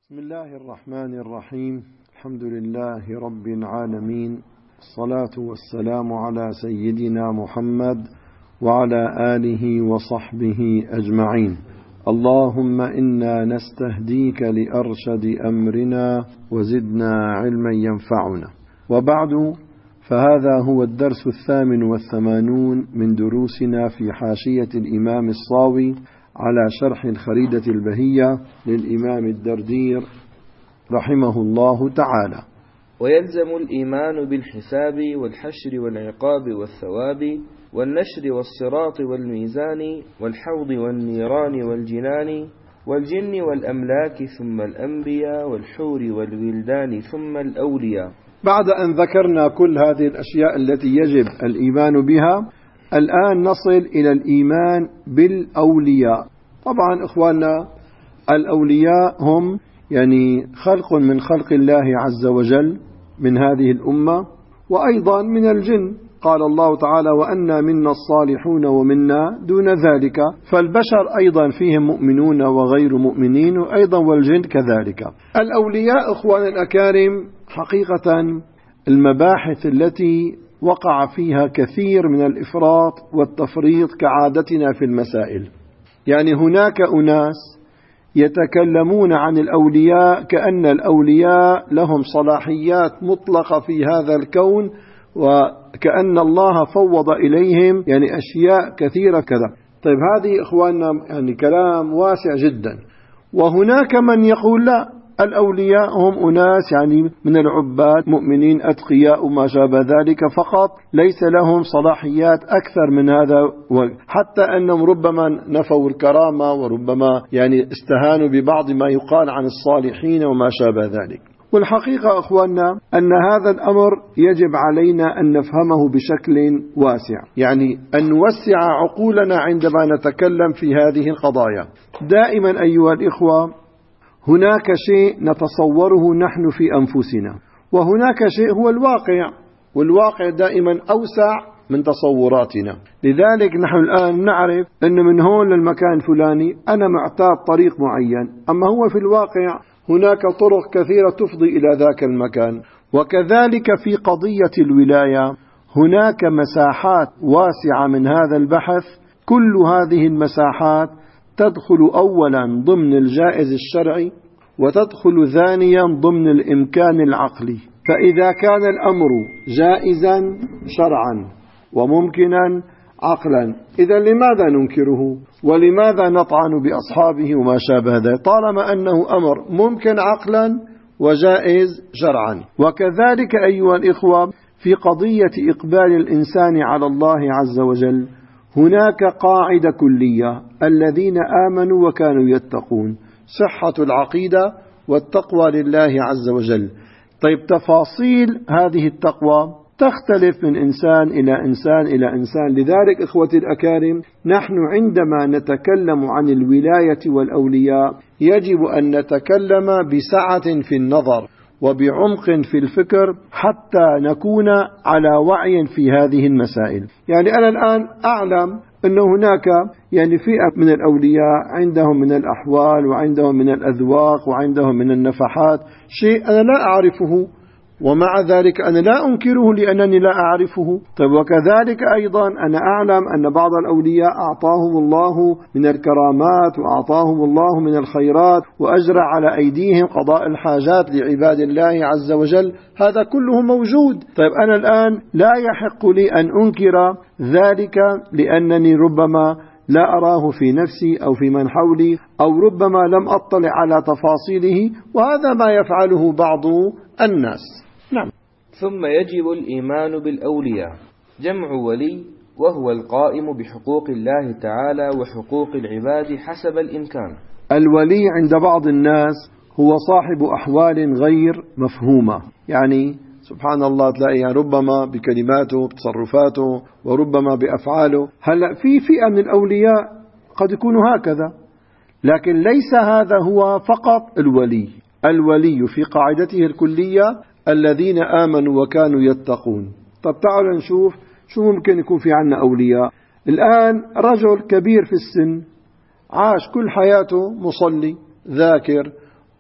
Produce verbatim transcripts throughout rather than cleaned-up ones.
بسم الله الرحمن الرحيم. الحمد لله رب العالمين، الصلاة والسلام على سيدنا محمد وعلى آله وصحبه أجمعين. اللهم إنا نستهديك لأرشد أمرنا وزدنا علما ينفعنا. وبعد، فهذا هو الدرس الثامن والثمانون من دروسنا في حاشية الإمام الصاوي على شرح الخريدة البهية للإمام الدردير رحمه الله تعالى. ويلزم الإيمان بالحساب والحشر والعقاب والثواب والنشر والصراط والميزان والحوض والنيران والجنان والجن والأملاك ثم الأنبياء والحور والولدان ثم الأولياء. بعد أن ذكرنا كل هذه الأشياء التي يجب الإيمان بها، الآن نصل إلى الإيمان بالأولياء. طبعا إخواننا، الأولياء هم يعني خلق من خلق الله عز وجل من هذه الأمة، وأيضا من الجن. قال الله تعالى: وأنا منا الصالحون ومنا دون ذلك. فالبشر أيضا فيهم مؤمنون وغير مؤمنين، وأيضا والجن كذلك. الأولياء إخوان الأكارم، حقيقة المباحث التي وقع فيها كثير من الإفراط والتفريط كعادتنا في المسائل. يعني هناك أناس يتكلمون عن الأولياء كأن الأولياء لهم صلاحيات مطلقة في هذا الكون، وكأن الله فوض إليهم يعني أشياء كثيرة كذا. طيب، هذه إخواننا يعني كلام واسع جدا. وهناك من يقول لا، الأولياء هم أناس يعني من العباد مؤمنين أتقياء وما شابه ذلك فقط، ليس لهم صلاحيات أكثر من هذا، حتى أنهم ربما نفوا الكرامة وربما يعني استهانوا ببعض ما يقال عن الصالحين وما شابه ذلك. والحقيقة أخواننا أن هذا الأمر يجب علينا أن نفهمه بشكل واسع، يعني أن نوسع عقولنا عندما نتكلم في هذه القضايا. دائما أيها الإخوة، هناك شيء نتصوره نحن في أنفسنا، وهناك شيء هو الواقع، والواقع دائما أوسع من تصوراتنا. لذلك نحن الآن نعرف أن من هون للمكان الفلاني أنا معتاد طريق معين، أما هو في الواقع هناك طرق كثيرة تفضي إلى ذاك المكان. وكذلك في قضية الولاية هناك مساحات واسعة من هذا البحث. كل هذه المساحات تدخل أولا ضمن الجائز الشرعي، وتدخل ثانيا ضمن الإمكان العقلي. فإذا كان الأمر جائزا شرعا وممكنا عقلا، إذا لماذا ننكره ولماذا نطعن بأصحابه وما شابه ذلك، طالما أنه أمر ممكن عقلا وجائز شرعا. وكذلك أيها الإخوة، في قضية إقبال الإنسان على الله عز وجل هناك قاعدة كلية: الذين آمنوا وكانوا يتقون، صحة العقيدة والتقوى لله عز وجل. طيب، تفاصيل هذه التقوى تختلف من إنسان إلى إنسان إلى إنسان. لذلك إخوتي الأكارم، نحن عندما نتكلم عن الولاية والأولياء يجب أن نتكلم بسعة في النظر وبعمق في الفكر حتى نكون على وعي في هذه المسائل. يعني أنا الآن أعلم أن هناك يعني فئة من الأولياء عندهم من الأحوال وعندهم من الأذواق وعندهم من النفحات شيء أنا لا أعرفه، ومع ذلك أنا لا أنكره لأنني لا أعرفه. طيب، وكذلك أيضا أنا أعلم أن بعض الأولياء أعطاهم الله من الكرامات وأعطاهم الله من الخيرات وأجرى على أيديهم قضاء الحاجات لعباد الله عز وجل، هذا كله موجود. طيب، أنا الآن لا يحق لي أن أنكر ذلك لأنني ربما لا أراه في نفسي أو في من حولي، أو ربما لم أطلع على تفاصيله، وهذا ما يفعله بعض الناس. نعم. ثم يجب الإيمان بالأولياء، جمع ولي، وهو القائم بحقوق الله تعالى وحقوق العباد حسب الإمكان. الولي عند بعض الناس هو صاحب أحوال غير مفهومة، يعني سبحان الله تلاقي ربما بكلماته بتصرفاته وربما بأفعاله. هلأ في فئة من الأولياء قد يكونوا هكذا، لكن ليس هذا هو فقط الولي. الولي في قاعدته الكلية الذين آمنوا وكانوا يتقون. طب تعالوا نشوف شو ممكن يكون في عنا أولياء. الآن رجل كبير في السن عاش كل حياته مصلي ذاكر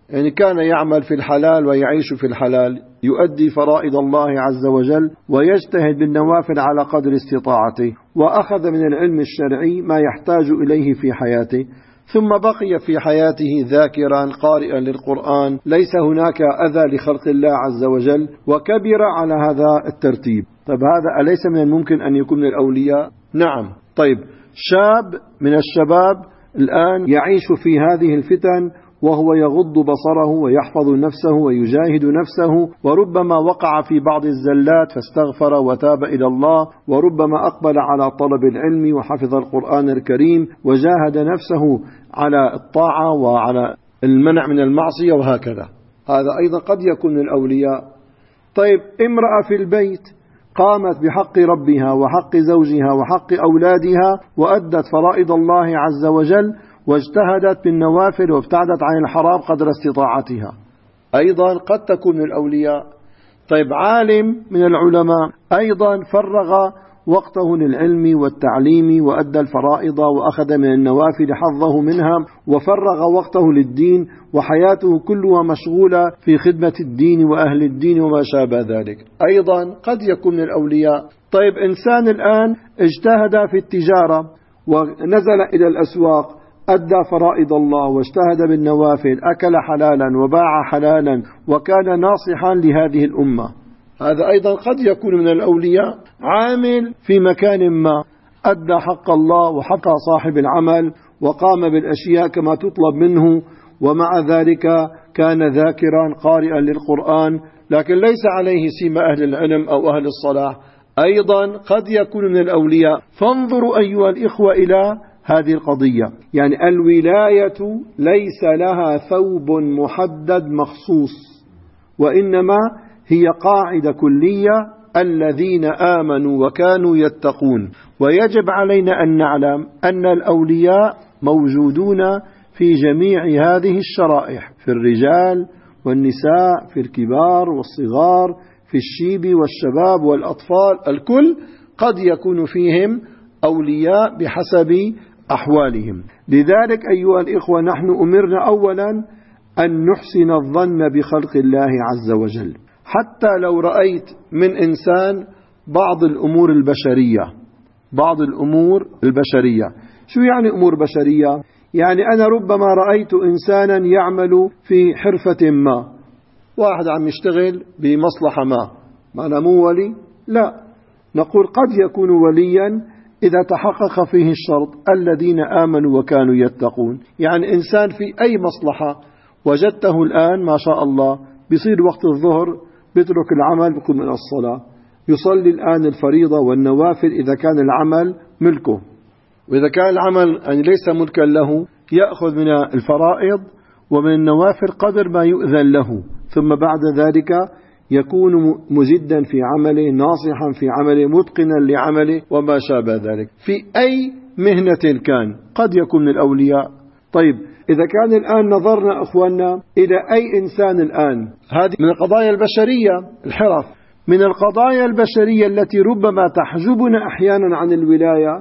يعني كان يعمل في الحلال ويعيش في الحلال، يؤدي فرائض الله عز وجل ويجتهد بالنوافل على قدر استطاعته، وأخذ من العلم الشرعي ما يحتاج إليه في حياته، ثم بقي في حياته ذاكرا قارئا للقرآن، ليس هناك أذى لخلق الله عز وجل، وكبر على هذا الترتيب. طيب هذا أليس من الممكن أن يكون من الأولياء؟ نعم. طيب شاب من الشباب الآن يعيش في هذه الفتن وهو يغض بصره ويحفظ نفسه ويجاهد نفسه، وربما وقع في بعض الزلات فاستغفر وتاب إلى الله، وربما أقبل على طلب العلم وحفظ القرآن الكريم وجاهد نفسه على الطاعة وعلى المنع من المعصية وهكذا. هذا أيضا قد يكون من الأولياء. طيب امرأة في البيت قامت بحق ربها وحق زوجها وحق أولادها وأدت فرائض الله عز وجل واجتهدت بالنوافل وابتعدت عن الحرام قدر استطاعتها، أيضا قد تكون من الأولياء. طيب عالم من العلماء أيضا فرغ وقته للعلم والتعليم وأدى الفرائض وأخذ من النوافل حظه منها وفرغ وقته للدين، وحياته كلها مشغولة في خدمة الدين وأهل الدين وما شابه ذلك، أيضا قد يكون من الأولياء. طيب إنسان الآن اجتهد في التجارة ونزل إلى الأسواق، أدى فرائض الله واجتهد بالنوافل، أكل حلالا وباع حلالا وكان ناصحا لهذه الأمة، هذا أيضا قد يكون من الأولياء. عامل في مكان ما أدى حق الله وحق صاحب العمل وقام بالأشياء كما تطلب منه، ومع ذلك كان ذاكرا قارئا للقرآن، لكن ليس عليه سيما أهل العلم أو أهل الصلاح، أيضا قد يكون من الأولياء. فانظروا أيها الإخوة إلى هذه القضية، يعني الولاية ليس لها ثوب محدد مخصوص، وإنما هي قاعدة كلية: الذين آمنوا وكانوا يتقون. ويجب علينا أن نعلم أن الأولياء موجودون في جميع هذه الشرائح، في الرجال والنساء، في الكبار والصغار، في الشيب والشباب والأطفال، الكل قد يكون فيهم أولياء بحسب أحوالهم. لذلك أيها الإخوة نحن أمرنا أولا أن نحسن الظن بخلق الله عز وجل، حتى لو رأيت من إنسان بعض الأمور البشرية. بعض الأمور البشرية شو يعني أمور بشرية؟ يعني أنا ربما رأيت إنسانا يعمل في حرفة ما، واحد عم يشتغل بمصلحة ما، معنى مو ولي؟ لا، نقول قد يكون وليا إذا تحقق فيه الشرط: الذين آمنوا وكانوا يتقون. يعني إنسان في أي مصلحة وجدته الآن ما شاء الله بيصير وقت الظهر بيترك العمل بيقوم من الصلاة، يصلي الآن الفريضة والنوافل إذا كان العمل ملكه، وإذا كان العمل يعني ليس ملكا له يأخذ من الفرائض ومن النوافل قدر ما يؤذن له، ثم بعد ذلك يكون مجدا في عمله، ناصحا في عمله، متقنا لعمله وما شابه ذلك، في أي مهنة كان قد يكون من الأولياء. طيب إذا كان الآن نظرنا أخواننا إلى أي إنسان الآن، هذه من القضايا البشرية، الحرف من القضايا البشرية التي ربما تحجبنا أحيانا عن الولاية،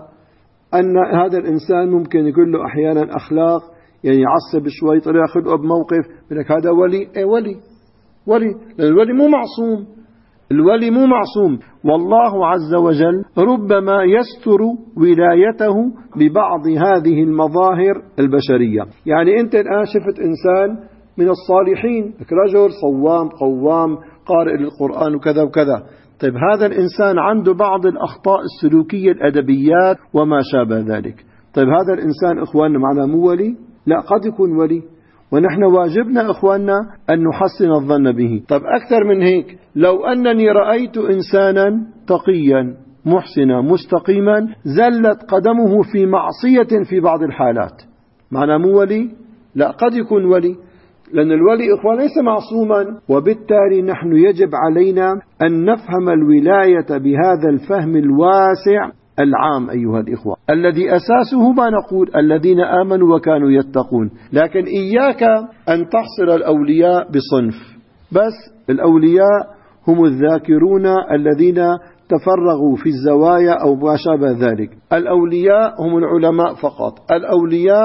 أن هذا الإنسان ممكن يكون له أحيانا أخلاق، يعني يعصب شوي، طلع يأخذ بموقف لك هذا ولي. إيه ولي؟ ولي، لأن الولي مو معصوم، الولي مو معصوم، والله عز وجل ربما يستر ولايته ببعض هذه المظاهر البشرية. يعني أنت الآن شفت إنسان من الصالحين، رجل صوام قوام قارئ للقرآن وكذا وكذا، طيب هذا الإنسان عنده بعض الأخطاء السلوكية الأدبيات وما شابه ذلك، طيب هذا الإنسان إخواننا معنا مو ولي؟ لا، قد يكون ولي، ونحن واجبنا إخواننا أن نحسن الظن به. طب أكثر من هيك، لو أنني رأيت إنسانا تقيا محسنا مستقيما زلت قدمه في معصية في بعض الحالات، معنى مو ولي؟ لا، قد يكون ولي، لأن الولي إخوان ليس معصوما، وبالتالي نحن يجب علينا أن نفهم الولاية بهذا الفهم الواسع العام أيها الإخوة، الذي أساسه ما نقول: الذين آمنوا وكانوا يتقون. لكن إياك أن تحصر الأولياء بصنف بس، الأولياء هم الذاكرون الذين تفرغوا في الزوايا أو ما شابه ذلك، الأولياء هم العلماء فقط، الأولياء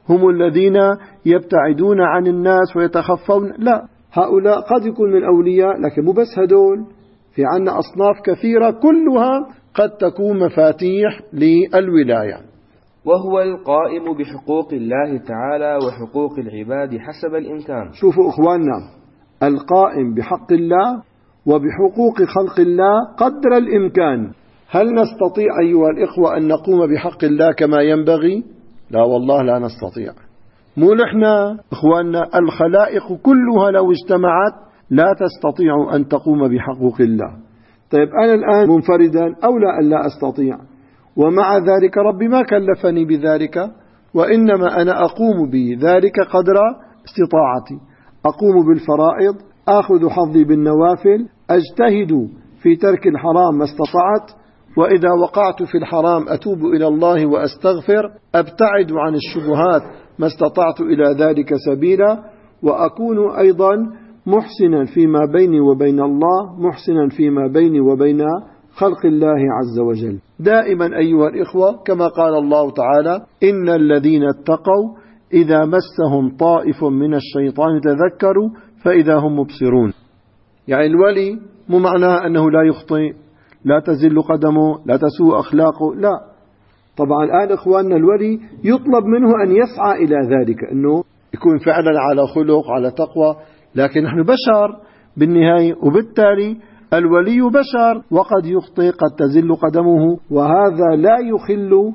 هم الذين يبتعدون عن الناس ويتخفون، لا، هؤلاء قد يكون من أولياء لكن مو بس هدول، في عنا أصناف كثيرة كلها قد تكون مفاتيح للولاية. وهو القائم بحقوق الله تعالى وحقوق العباد حسب الإمكان. شوفوا إخواننا، القائم بحق الله وبحقوق خلق الله قدر الإمكان. هل نستطيع أيها الإخوة أن نقوم بحق الله كما ينبغي؟ لا والله لا نستطيع. مو نحن إخواننا، الخلائق كلها لو اجتمعت لا تستطيع أن تقوم بحقوق الله. طيب أنا الآن منفردا أولى أن لا أستطيع، ومع ذلك ربي ما كلفني بذلك، وإنما أنا أقوم بذلك قدر استطاعتي. أقوم بالفرائض، أخذ حظي بالنوافل، أجتهد في ترك الحرام ما استطعت، وإذا وقعت في الحرام أتوب إلى الله وأستغفر، أبتعد عن الشبهات ما استطعت إلى ذلك سبيلا، وأكون أيضا محسنا فيما بيني وبين الله، محسنا فيما بيني وبين خلق الله عز وجل. دائما أيها الإخوة كما قال الله تعالى: إن الذين اتقوا إذا مسهم طائف من الشيطان تذكروا فإذا هم مبصرون. يعني الولي مو معناه أنه لا يخطئ، لا تزل قدمه، لا تسوء أخلاقه، لا. طبعا الآن إخواننا الولي يطلب منه أن يسعى إلى ذلك، أنه يكون فعلا على خلق، على تقوى، لكن نحن بشر بالنهاية، وبالتالي الولي بشر وقد يخطئ، قد تزل قدمه، وهذا لا يخل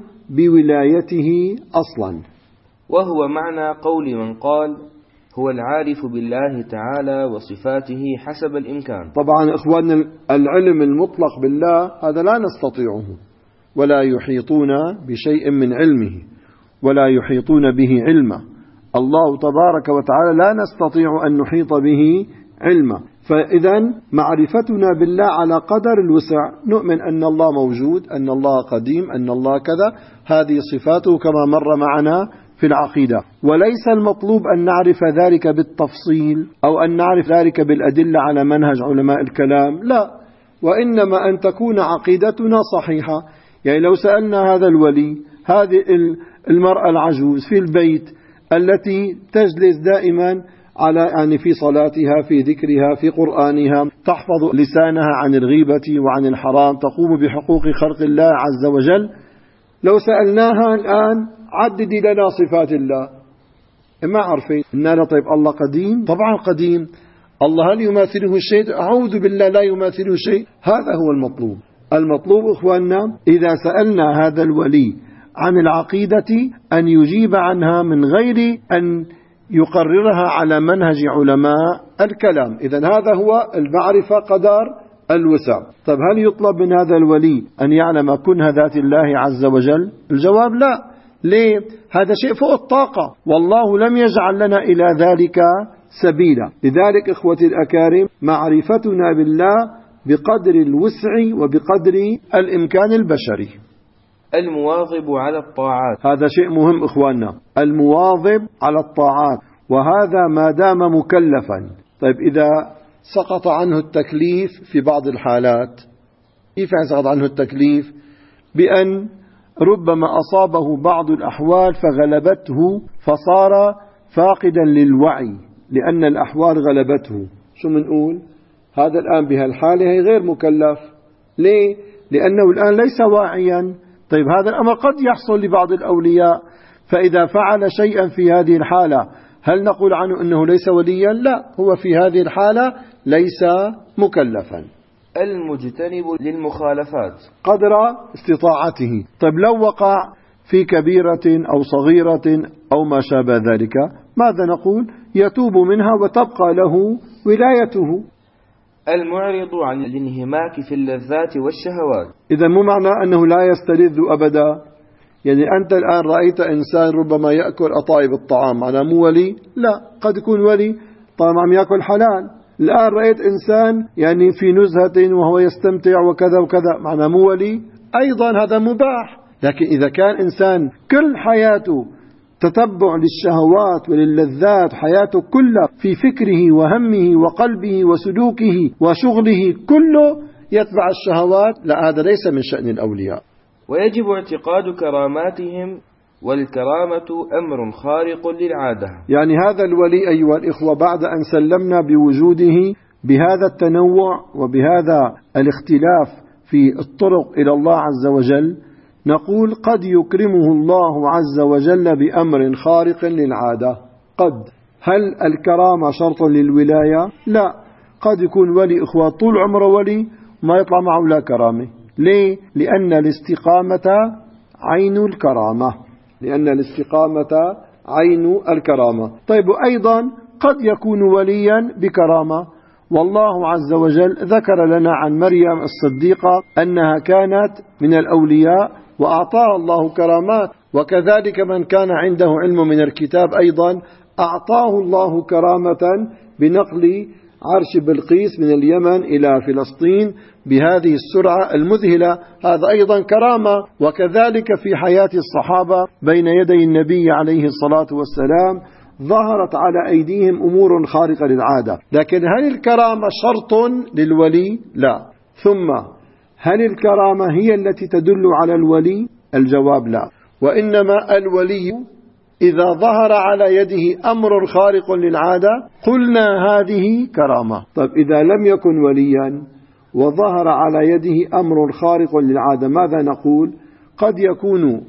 بولايته أصلا. وهو معنى قول من قال: هو العارف بالله تعالى وصفاته حسب الإمكان. طبعا إخواننا العلم المطلق بالله هذا لا نستطيعه، ولا يحيطون بشيء من علمه، ولا يحيطون به علما. الله تبارك وتعالى لا نستطيع أن نحيط به علما. فإذا معرفتنا بالله على قدر الوسع، نؤمن أن الله موجود، أن الله قديم، أن الله كذا، هذه صفاته كما مر معنا في العقيدة. وليس المطلوب أن نعرف ذلك بالتفصيل أو أن نعرف ذلك بالأدلة على منهج علماء الكلام، لا، وإنما أن تكون عقيدتنا صحيحة. يعني لو سألنا هذا الولي، هذه المرأة العجوز في البيت التي تجلس دائما على يعني في صلاتها، في ذكرها، في قرآنها، تحفظ لسانها عن الغيبة وعن الحرام، تقوم بحقوق خلق الله عز وجل، لو سألناها الآن عددي لنا صفات الله، ما عرفين. إننا طيب الله قديم، طبعا قديم. الله هل يماثله شيء؟ أعوذ بالله لا يماثله شيء. هذا هو المطلوب. المطلوب إخواننا إذا سألنا هذا الولي عن العقيدة أن يجيب عنها من غير أن يقررها على منهج علماء الكلام. إذن هذا هو المعرفة قدر الوسع. طيب هل يطلب من هذا الولي أن يعلم كنه ذات الله عز وجل؟ الجواب لا. ليه؟ هذا شيء فوق الطاقة، والله لم يجعل لنا إلى ذلك سبيلا. لذلك إخوتي الأكارم معرفتنا بالله بقدر الوسع وبقدر الإمكان البشري. المواظب على الطاعات، هذا شيء مهم إخواننا، المواظب على الطاعات، وهذا ما دام مكلفا. طيب إذا سقط عنه التكليف في بعض الحالات، كيف سقط عنه التكليف؟ بأن ربما أصابه بعض الأحوال فغلبته فصار فاقدا للوعي لأن الأحوال غلبته. شو منقول؟ هذا الآن بهالحالة غير مكلف. ليه؟ لأنه الآن ليس واعيا. طيب هذا الأمر قد يحصل لبعض الأولياء، فإذا فعل شيئا في هذه الحالة هل نقول عنه أنه ليس وليا؟ لا، هو في هذه الحالة ليس مكلفا. المجتنب للمخالفات قدر استطاعته. طيب لو وقع في كبيرة أو صغيرة أو ما شابه ذلك، ماذا نقول؟ يتوب منها وتبقى له ولايته. المعرض عن الانهماك في اللذات والشهوات. إذا مو معنى أنه لا يستلذ أبدا. يعني أنت الآن رأيت إنسان ربما يأكل أطايب الطعام، معناه مو ولي؟ لا، قد يكون ولي طبعا عم يأكل حلال. الآن رأيت إنسان يعني في نزهة وهو يستمتع وكذا وكذا، معناه مو ولي؟ أيضا هذا مباح. لكن إذا كان إنسان كل حياته تتبع للشهوات وللذات، حياته كلها في فكره وهمه وقلبه وسلوكه وشغله كله يتبع الشهوات، لا، هذا ليس من شأن الأولياء. ويجب اعتقاد كراماتهم والكرامة أمر خارق للعادة. يعني هذا الولي أيها الإخوة بعد أن سلمنا بوجوده بهذا التنوع وبهذا الاختلاف في الطرق إلى الله عز وجل، نقول قد يكرمه الله عز وجل بأمر خارق للعادة. قد، هل الكرامة شرط للولاية؟ لا، قد يكون ولي إخوة طول عمره ولي ما يطلع معه لا كرامة. ليه؟ لأن الاستقامة عين الكرامة، لأن الاستقامة عين الكرامة. طيب، أيضا قد يكون وليا بكرامة، والله عز وجل ذكر لنا عن مريم الصديقة أنها كانت من الأولياء وأعطاها الله كرامات، وكذلك من كان عنده علم من الكتاب أيضا أعطاه الله كرامة بنقل عرش بلقيس من اليمن إلى فلسطين بهذه السرعة المذهلة، هذا أيضا كرامة. وكذلك في حياة الصحابة بين يدي النبي عليه الصلاة والسلام ظهرت على أيديهم أمور خارقة للعادة. لكن هل الكرامة شرط للولي؟ لا. ثم هل الكرامة هي التي تدل على الولي؟ الجواب لا، وإنما الولي إذا ظهر على يده أمر خارق للعادة قلنا هذه كرامة. طيب، إذا لم يكن وليا وظهر على يده أمر خارق للعادة ماذا نقول؟ قد يكون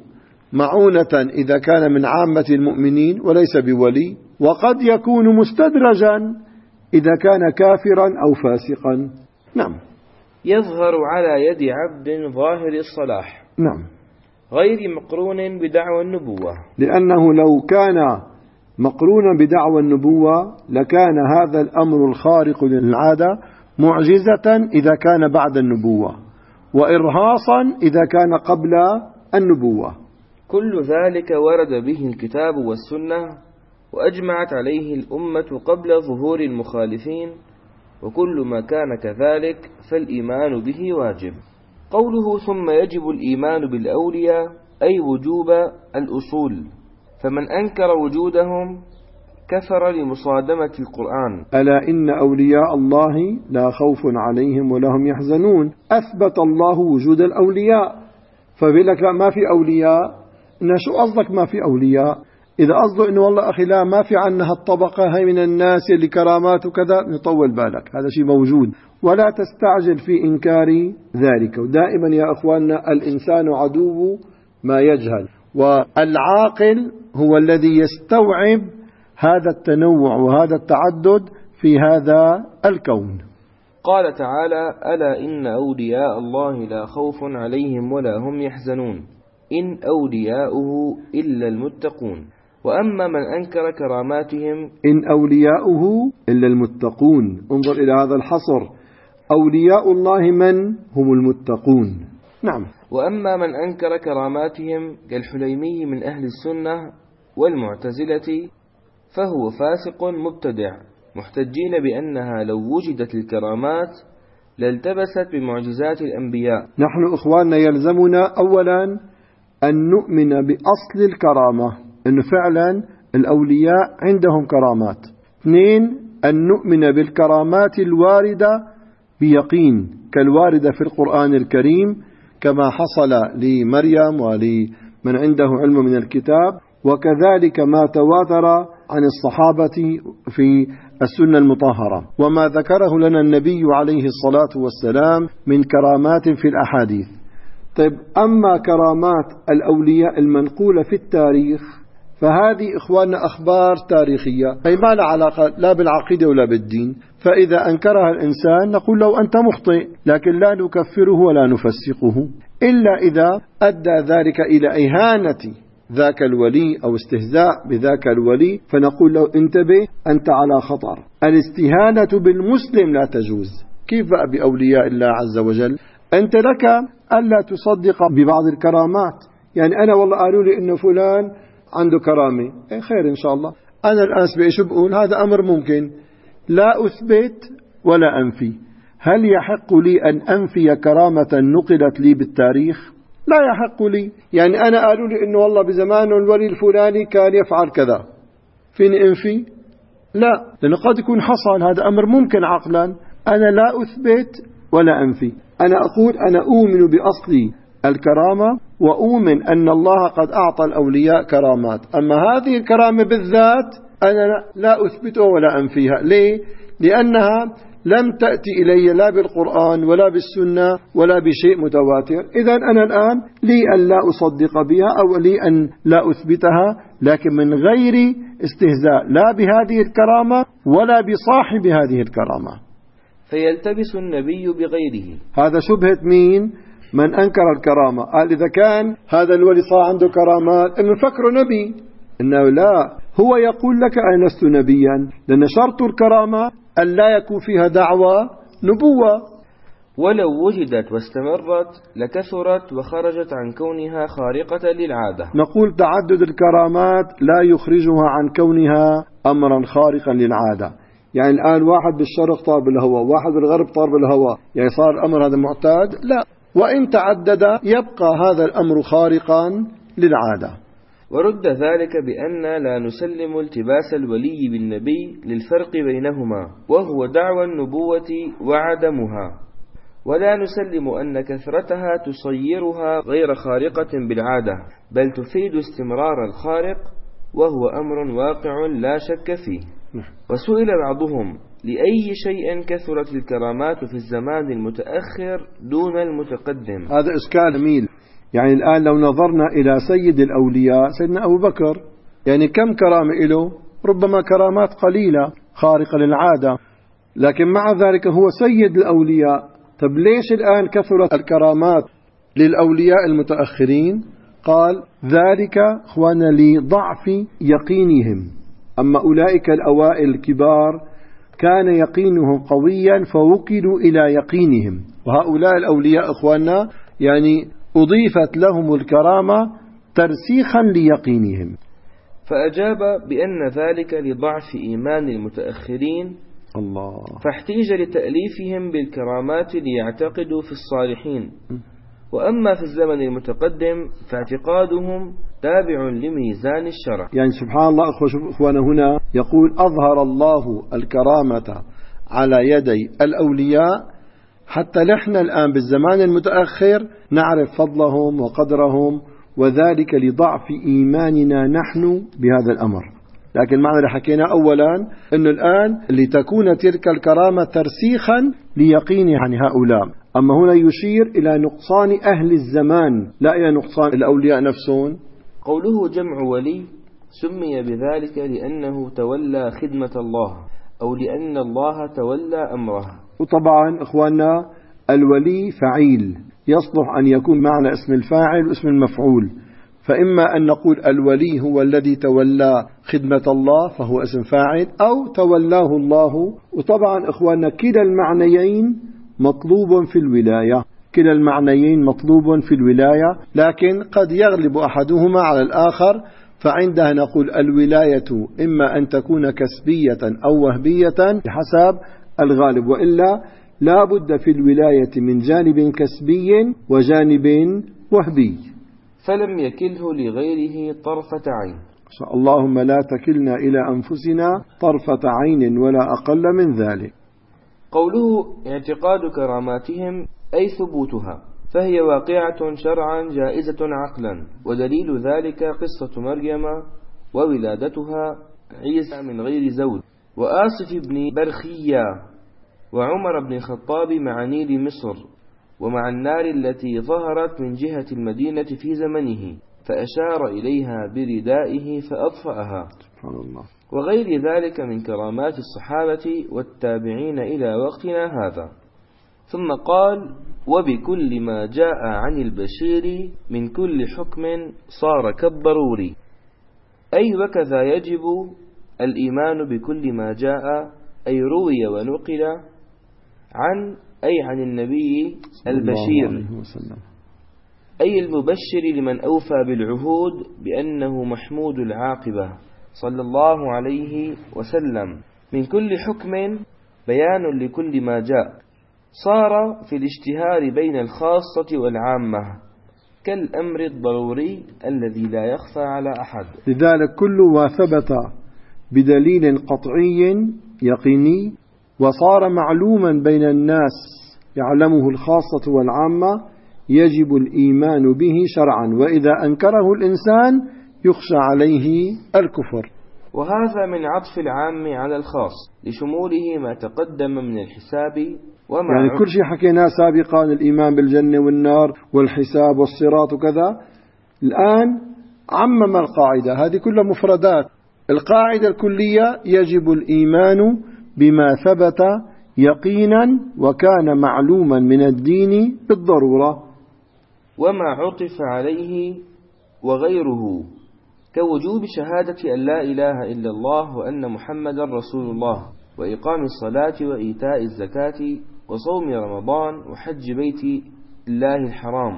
معونة إذا كان من عامة المؤمنين وليس بولي، وقد يكون مستدرجا إذا كان كافرا أو فاسقا. نعم. يظهر على يد عبد ظاهر الصلاح، نعم، غير مقرون بدعوى النبوة، لأنه لو كان مقرونا بدعوى النبوة لكان هذا الأمر الخارق للعادة معجزة إذا كان بعد النبوة، وإرهاصا إذا كان قبل النبوة. كل ذلك ورد به الكتاب والسنة، وأجمعت عليه الأمة قبل ظهور المخالفين، وكل ما كان كذلك فالإيمان به واجب. قوله ثم يجب الإيمان بالأولياء أي وجوب الأصول، فمن أنكر وجودهم كفر لمصادمة القرآن. ألا إن أولياء الله لا خوف عليهم ولا هم يحزنون. أثبت الله وجود الأولياء، فبيقولك لا ما في أولياء. إن شو قصدك ما في أولياء؟ إذا قصده إنه والله أخي لا ما في عنها الطبقة هاي من الناس اللي كرامات وكذا، نطول بالك، هذا شيء موجود، ولا تستعجل في إنكار ذلك. ودائما يا أخواننا الإنسان عدو ما يجهل، والعاقل هو الذي يستوعب هذا التنوع وهذا التعدد في هذا الكون. قال تعالى: ألا إن أولياء الله لا خوف عليهم ولا هم يحزنون إن أولياؤه إلا المتقون. وأما من أنكر كراماتهم إن أولياؤه إلا المتقون. انظر إلى هذا الحصر، أولياء الله من هم المتقون. نعم. وأما من أنكر كراماتهم كالحليمي من أهل السنة والمعتزلة فهو فاسق مبتدع، محتجين بأنها لو وجدت الكرامات لالتبست بمعجزات الأنبياء. نحن إخواننا يلزمنا أولا أن نؤمن بأصل الكرامة، أن فعلا الأولياء عندهم كرامات. اثنين، أن نؤمن بالكرامات الواردة بيقين كالواردة في القرآن الكريم كما حصل لمريم ولمن عنده علم من الكتاب، وكذلك ما تواتر عن الصحابة في السنة المطهرة، وما ذكره لنا النبي عليه الصلاة والسلام من كرامات في الأحاديث. طيب، أما كرامات الأولياء المنقولة في التاريخ فهذه إخواننا أخبار تاريخية، أي ما لها علاقة لا بالعقيدة ولا بالدين، فإذا أنكرها الإنسان نقول له أنت مخطئ، لكن لا نكفره ولا نفسقه إلا إذا أدى ذلك إلى إهانة ذاك الولي أو استهزاء بذاك الولي، فنقول له انتبه أنت على خطر. الاستهانة بالمسلم لا تجوز، كيف بقى بأولياء الله عز وجل؟ أنت لك ألا تصدق ببعض الكرامات. يعني أنا والله قالوا لي إنه فلان عنده كرامة، إيه خير إن شاء الله، أنا الآن شو بقول هذا أمر ممكن، لا أثبت ولا أنفي. هل يحق لي أن أنفي كرامة نقلت لي بالتاريخ؟ لا يحق لي. يعني أنا قالوا لي إنه والله بزمان الولي الفلاني كان يفعل كذا، فيني أنفي؟ لا، لأنه قد يكون حصل، هذا أمر ممكن عقلا، أنا لا أثبت ولا أنفي. أنا أقول أنا أؤمن بأصل الكرامة وأؤمن أن الله قد أعطى الأولياء كرامات. أما هذه الكرامة بالذات أنا لا أثبتها ولا أنفيها. ليه؟ لأنها لم تأتي إلي لا بالقرآن ولا بالسنة ولا بشيء متواتر. إذن أنا الآن لي أن لا أصدق بها أو لي أن لا أثبتها، لكن من غير استهزاء لا بهذه الكرامة ولا بصاحب هذه الكرامة. فيلتبس النبي بغيره. هذا شبهة مين؟ من أنكر الكرامة. قال إذا كان هذا الولي صار عنده كرامات إنه فكره نبي. إنه لا، هو يقول لك أنا لست نبيا، لأن شرط الكرامة أن لا يكون فيها دعوة نبوة. ولو وجدت واستمرت لكثرت وخرجت عن كونها خارقة للعادة. نقول تعدد الكرامات لا يخرجها عن كونها أمرا خارقا للعادة. يعني الآن واحد بالشرق طار بالهواء، واحد بالغرب طار بالهواء، يعني صار الأمر هذا معتاد؟ لا، وإن تعدد يبقى هذا الأمر خارقا للعادة. ورد ذلك بأن لا نسلم التباس الولي بالنبي للفرق بينهما وهو دعوى النبوة وعدمها، ولا نسلم أن كثرتها تصيرها غير خارقة بالعادة، بل تفيد استمرار الخارق وهو أمر واقع لا شك فيه. وسئل بعضهم لأي شيء كثرت الكرامات في الزمان المتأخر دون المتقدم. هذا إشكال جميل. يعني الآن لو نظرنا إلى سيد الأولياء سيدنا أبو بكر، يعني كم كرامة له؟ ربما كرامات قليلة خارقة للعادة، لكن مع ذلك هو سيد الأولياء. طب ليش الآن كثرت الكرامات للأولياء المتأخرين؟ قال ذلك أخوانا لضعف يقينهم. أما أولئك الأوائل الكبار كان يقينهم قويا فوكلوا إلى يقينهم، وهؤلاء الأولياء أخوانا يعني أضيفت لهم الكرامة ترسيخا ليقينهم. فأجاب بأن ذلك لضعف إيمان المتأخرين الله، فاحتيج لتأليفهم بالكرامات ليعتقدوا في الصالحين. وأما في الزمن المتقدم فاعتقادهم تابع لميزان الشرع. يعني سبحان الله أخوانا، هنا يقول أظهر الله الكرامة على يدي الأولياء حتى نحن الآن بالزمان المتأخر نعرف فضلهم وقدرهم، وذلك لضعف إيماننا نحن بهذا الأمر. لكن معنى اللي حكينا أولا أنه الآن لتكون تلك الكرامة ترسيخا ليقين عن هؤلاء. أما هنا يشير إلى نقصان أهل الزمان لا إلى نقصان الأولياء نفسهم. قوله جمع ولي سمي بذلك لأنه تولى خدمة الله أو لأن الله تولى أمره. وطبعا إخواننا الولي فعيل، يصلح أن يكون معنى اسم الفاعل واسم المفعول، فإما أن نقول الولي هو الذي تولى خدمة الله فهو اسم فاعل، أو تولاه الله. وطبعا إخواننا كلا المعنيين مطلوب في الولاية، كلا المعنيين مطلوب في الولاية، لكن قد يغلب أحدهما على الآخر، فعندها نقول الولاية إما أن تكون كسبية أو وهبية بحسب الغالب، وإلا لا بد في الولاية من جانب كسبي وجانب وهبي. فلم يكله لغيره طرفة عين. اللهم لا تكلنا إلى أنفسنا طرفة عين ولا أقل من ذلك. قوله اعتقاد كراماتهم أي ثبوتها، فهي واقعة شرعا جائزة عقلا، ودليل ذلك قصة مريم وولادتها عيسى من غير زوج، وآصف بن برخية، وعمر بن الخطاب مع نيل مصر، ومع النار التي ظهرت من جهة المدينة في زمنه فأشار إليها بردائه فأطفأها، سبحان الله، وغير ذلك من كرامات الصحابة والتابعين إلى وقتنا هذا. ثم قال وبكل ما جاء عن البشير من كل حكم صار كالضروري، أي وكذا يجب الإيمان بكل ما جاء أي روي ونقل عن أي عن النبي البشير، أي المبشر لمن أوفى بالعهود بأنه محمود العاقبة صلى الله عليه وسلم. من كل حكم بيان لكل ما جاء، صار في الاشتهار بين الخاصة والعامة كالأمر الضروري الذي لا يخفى على أحد. لذلك كل ما ثبت بدليل قطعي يقيني وصار معلوما بين الناس يعلمه الخاصة والعامة يجب الإيمان به شرعا، وإذا أنكره الإنسان يخشى عليه الكفر. وهذا من عطف العام على الخاص لشموله ما تقدم من الحساب وما يعني كل شيء حكيناه سابقا، الإيمان بالجنة والنار والحساب والصراط وكذا، الآن عمم القاعدة، هذه كلها مفردات. القاعدة الكلية يجب الإيمان بما ثبت يقينا وكان معلوما من الدين بالضرورة. وما عطف عليه وغيره كوجوب شهادة أن لا إله إلا الله وأن محمدا رسول الله، وإقام الصلاة وإيتاء الزكاة وصوم رمضان وحج بيت الله الحرام،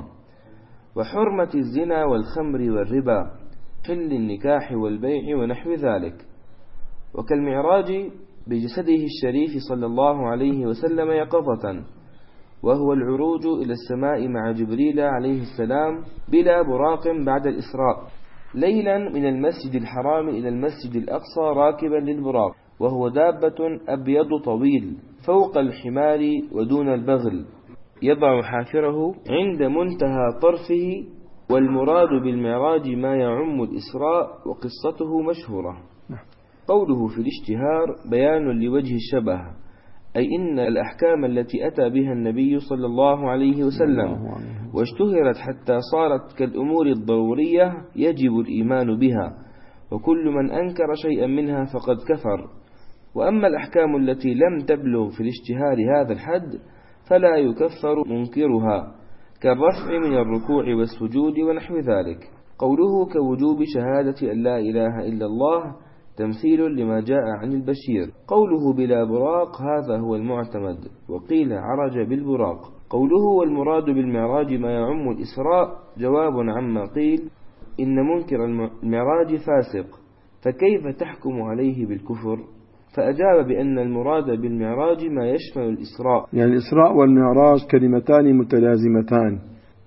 وحرمة الزنا والخمر والربا، حل النكاح والبيع ونحو ذلك. وكالمعراج بجسده الشريف صلى الله عليه وسلم يقظة، وهو العروج إلى السماء مع جبريل عليه السلام بلا براق بعد الإسراء، ليلا من المسجد الحرام إلى المسجد الأقصى راكبا للبراق، وهو دابة أبيض طويل فوق الحمار ودون البغل، يضع حافره عند منتهى طرفه. والمراد بالمعراج ما يعم الإسراء، وقصته مشهورة. قوله في الاشتهار بيان لوجه الشبه، أي إن الأحكام التي أتى بها النبي صلى الله عليه وسلم واشتهرت حتى صارت كالأمور الضرورية يجب الإيمان بها، وكل من أنكر شيئا منها فقد كفر. وأما الأحكام التي لم تبلغ في الاشتهار هذا الحد فلا يكفر منكرها، كالرفع من الركوع والسجود ونحو ذلك. قوله كوجوب شهادة أن لا إله إلا الله تمثيل لما جاء عن البشير. قوله بلا براق هذا هو المعتمد، وقيل عرج بالبراق. قوله والمراد بالمعراج ما يعم الإسراء جواب عما قيل إن منكر المعراج فاسق، فكيف تحكم عليه بالكفر؟ فأجاب بأن المراد بالمعراج ما يشمل الإسراء. يعني الإسراء والمعراج كلمتان متلازمتان،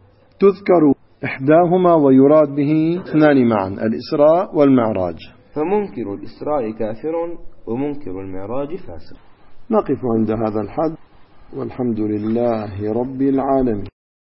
تذكر إحداهما ويراد به اثنان معا، الإسراء والمعراج. فمنكر الإسراء كافر ومنكر المعراج فاسق. نقف عند هذا الحد، والحمد لله رب العالمين.